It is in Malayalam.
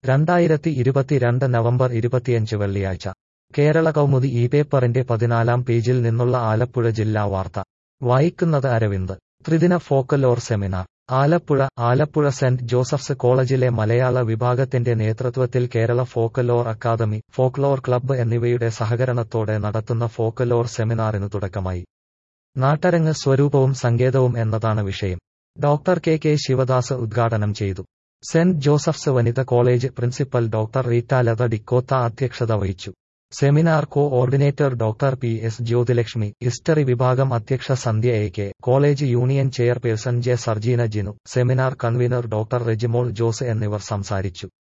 2022 നവംബർ 25 വെള്ളിയാഴ്ച കേരള കൗമുദി ഈ പേപ്പറിന്റെ 14-ാം പേജിൽ നിന്നുള്ള ആലപ്പുഴ ജില്ലാ വാർത്ത വായിക്കുന്നത് അരവിന്ദ്. ത്രിദിന folklore seminar Alappuzha Saint Joseph's കോളേജിലെ മലയാള വിഭാഗത്തിന്റെ നേതൃത്വത്തിൽ Kerala folklore academy, folklore club എന്നിവയുടെ സഹകരണത്തോടെ നടത്തുന്ന ഫോക്കലോർ സെമിനാറിനു തുടക്കമായി. നാട്ടരങ്ങ് സ്വരൂപവും സങ്കേതവും എന്നതാണ് വിഷയം. ഡോക്ടർ കെ ശിവദാസ് ഉദ്ഘാടനം ചെയ്തു. സെന്റ് ജോസഫ്സ് വനിത college principal doctor Reeta Latha Dcotha അധ്യക്ഷത വഹിച്ചു. Seminar coordinator doctor PS Jyothilakshmi, history വിഭാഗം അധ്യക്ഷ Sandhya AK, college union chairperson J Sarjeena Jinu, seminar convener doctor Rejimol Jose എന്നിവർ സംസാരിച്ചു.